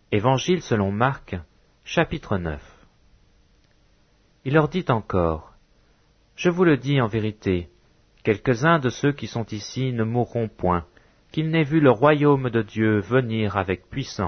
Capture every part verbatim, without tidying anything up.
Évangile selon Marc, chapitre neuf. Il leur dit encore, « Je vous le dis en vérité, quelques-uns de ceux qui sont ici ne mourront point, qu'ils n'aient vu le royaume de Dieu venir avec puissance. »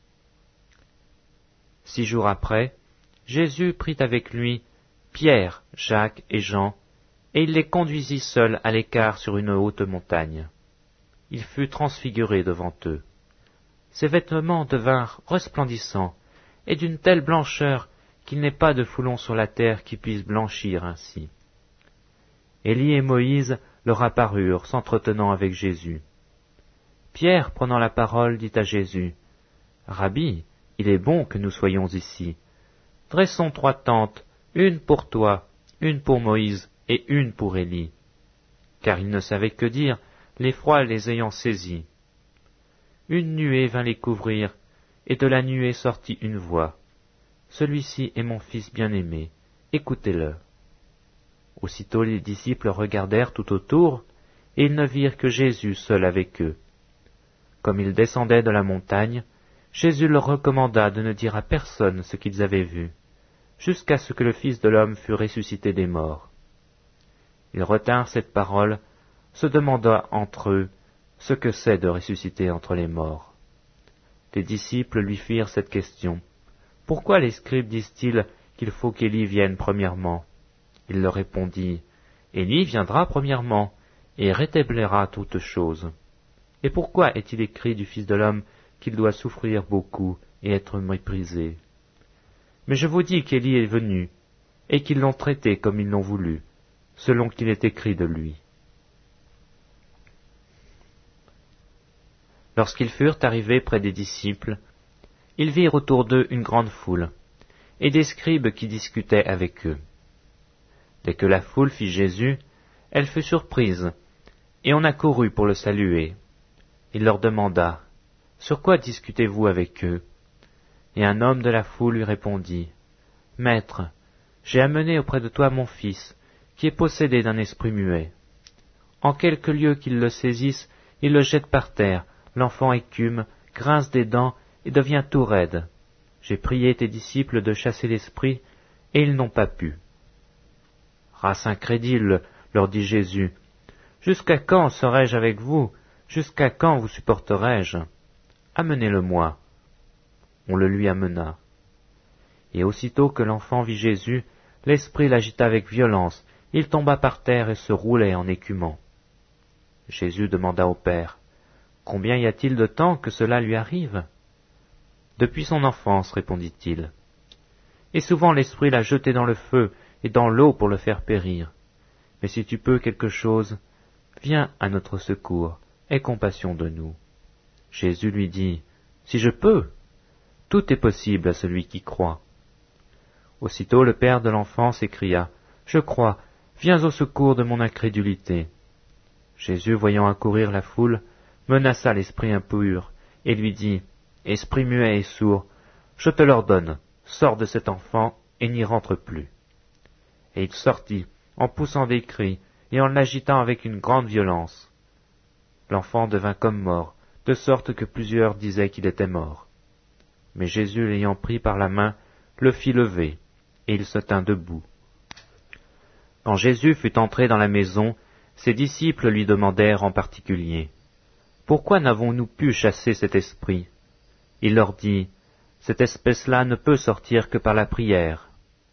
Six jours après, Jésus prit avec lui Pierre, Jacques et Jean, et il les conduisit seuls à l'écart sur une haute montagne. Il fut transfiguré devant eux. Ses vêtements devinrent resplendissants, et d'une telle blancheur qu'il n'est pas de foulon sur la terre qui puisse blanchir ainsi. Élie et Moïse leur apparurent, s'entretenant avec Jésus. Pierre, prenant la parole, dit à Jésus, « Rabbi, il est bon que nous soyons ici. Dressons trois tentes, une pour toi, une pour Moïse et une pour Élie. » Car ils ne savaient que dire, l'effroi les ayant saisis. Une nuée vint les couvrir, et de la nuée sortit une voix. « Celui-ci est mon fils bien-aimé, écoutez-le. » Aussitôt les disciples regardèrent tout autour, et ils ne virent que Jésus seul avec eux. Comme ils descendaient de la montagne, Jésus leur recommanda de ne dire à personne ce qu'ils avaient vu, jusqu'à ce que le Fils de l'homme fût ressuscité des morts. Ils retinrent cette parole, se demandant entre eux ce que c'est de ressusciter entre les morts. Les disciples lui firent cette question. « Pourquoi les scribes disent-ils qu'il faut qu'Élie vienne premièrement ?» Il leur répondit, « Élie viendra premièrement, et rétablira toutes choses. Et pourquoi est-il écrit du Fils de l'homme qu'il doit souffrir beaucoup et être méprisé? Mais je vous dis qu'Élie est venu, et qu'ils l'ont traité comme ils l'ont voulu, selon qu'il est écrit de lui. » Lorsqu'ils furent arrivés près des disciples, ils virent autour d'eux une grande foule, et des scribes qui discutaient avec eux. Dès que la foule vit Jésus, elle fut surprise, et on accourut pour le saluer. Il leur demanda, « Sur quoi discutez-vous avec eux ?» Et un homme de la foule lui répondit, « Maître, j'ai amené auprès de toi mon fils, qui est possédé d'un esprit muet. En quelque lieu qu'il le saisisse, il le jette par terre, l'enfant écume, grince des dents et devient tout raide. J'ai prié tes disciples de chasser l'esprit, et ils n'ont pas pu. » Race incrédule, leur dit Jésus, jusqu'à quand serai-je avec vous? Jusqu'à quand vous supporterai-je? Amenez-le-moi. On le lui amena. Et aussitôt que l'enfant vit Jésus, l'esprit l'agita avec violence, il tomba par terre et se roulait en écumant. Jésus demanda au Père, « Combien y a-t-il de temps que cela lui arrive ?» Depuis son enfance, répondit-il. Et souvent l'esprit l'a jeté dans le feu et dans l'eau pour le faire périr. Mais si tu peux quelque chose, viens à notre secours, aie compassion de nous. Jésus lui dit, « Si je peux, tout est possible à celui qui croit. » Aussitôt le père de l'enfant s'écria, « Je crois, viens au secours de mon incrédulité. » Jésus, voyant accourir la foule, menaça l'esprit impur, et lui dit, « Esprit muet et sourd, je te l'ordonne, sors de cet enfant et n'y rentre plus. » Et il sortit, en poussant des cris, et en l'agitant avec une grande violence. L'enfant devint comme mort, de sorte que plusieurs disaient qu'il était mort. Mais Jésus, l'ayant pris par la main, le fit lever, et il se tint debout. Quand Jésus fut entré dans la maison, ses disciples lui demandèrent en particulier, « Pourquoi n'avons-nous pu chasser cet esprit ?» Il leur dit, « Cette espèce-là ne peut sortir que par la prière. »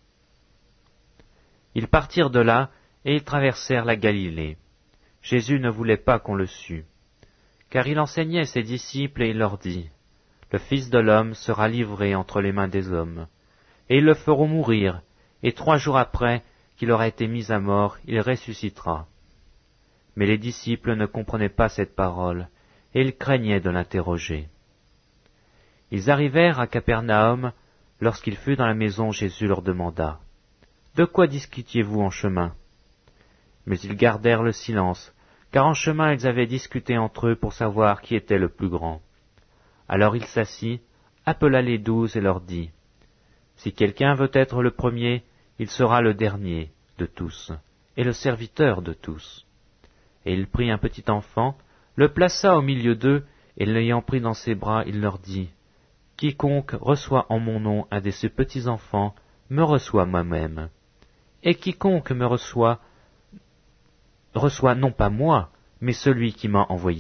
Ils partirent de là, et ils traversèrent la Galilée. Jésus ne voulait pas qu'on le sût, car il enseignait ses disciples et il leur dit, « Le Fils de l'homme sera livré entre les mains des hommes, et ils le feront mourir, et trois jours après qu'il aura été mis à mort, il ressuscitera. » Mais les disciples ne comprenaient pas cette parole, et ils craignaient de l'interroger. Ils arrivèrent à Capernaum. Lorsqu'il fut dans la maison, Jésus leur demanda, « De quoi discutiez-vous en chemin ?» Mais ils gardèrent le silence, car en chemin ils avaient discuté entre eux pour savoir qui était le plus grand. Alors il s'assit, appela les douze et leur dit, « Si quelqu'un veut être le premier, il sera le dernier de tous, et le serviteur de tous. » Et il prit un petit enfant, le plaça au milieu d'eux, et l'ayant pris dans ses bras, il leur dit, Quiconque reçoit en mon nom un de ces petits enfants me reçoit moi-même. Et quiconque me reçoit, reçoit non pas moi, mais celui qui m'a envoyé. »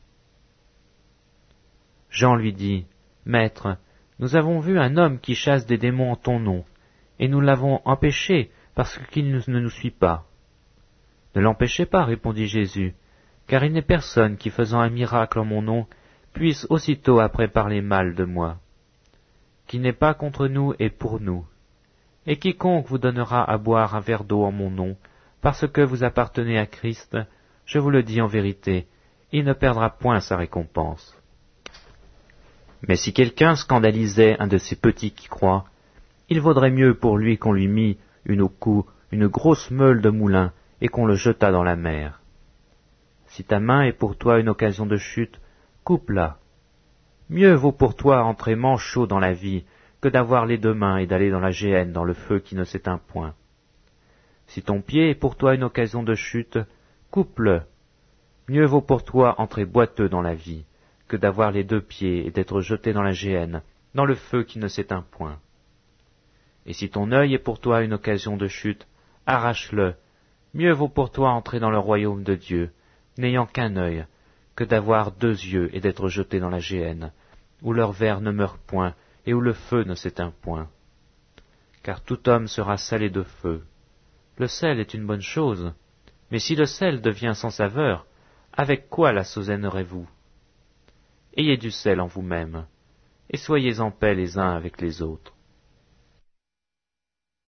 Jean lui dit, « Maître, nous avons vu un homme qui chasse des démons en ton nom, et nous l'avons empêché parce qu'il ne nous suit pas. » « Ne l'empêchez pas, répondit Jésus, car il n'est personne qui, faisant un miracle en mon nom, puisse aussitôt après parler mal de moi. Qui n'est pas contre nous est pour nous. Et quiconque vous donnera à boire un verre d'eau en mon nom, parce que vous appartenez à Christ, je vous le dis en vérité, il ne perdra point sa récompense. Mais si quelqu'un scandalisait un de ces petits qui croient, il vaudrait mieux pour lui qu'on lui mît une au cou, une grosse meule de moulin, et qu'on le jetât dans la mer. Si ta main est pour toi une occasion de chute, coupe-la. Mieux vaut pour toi entrer manche chaud dans la vie, que d'avoir les deux mains et d'aller dans la géhenne, dans le feu qui ne s'éteint point. Si ton pied est pour toi une occasion de chute, coupe-le. Mieux vaut pour toi entrer boiteux dans la vie, que d'avoir les deux pieds et d'être jeté dans la géhenne, dans le feu qui ne s'éteint point. Et si ton œil est pour toi une occasion de chute, arrache-le. Mieux vaut pour toi entrer dans le royaume de Dieu, n'ayant qu'un œil, que d'avoir deux yeux et d'être jeté dans la géhenne, où leur ver ne meurt point et où le feu ne s'éteint point. Car tout homme sera salé de feu. Le sel est une bonne chose, mais si le sel devient sans saveur, avec quoi l'assaisonnerez-vous? Ayez du sel en vous-même, et soyez en paix les uns avec les autres.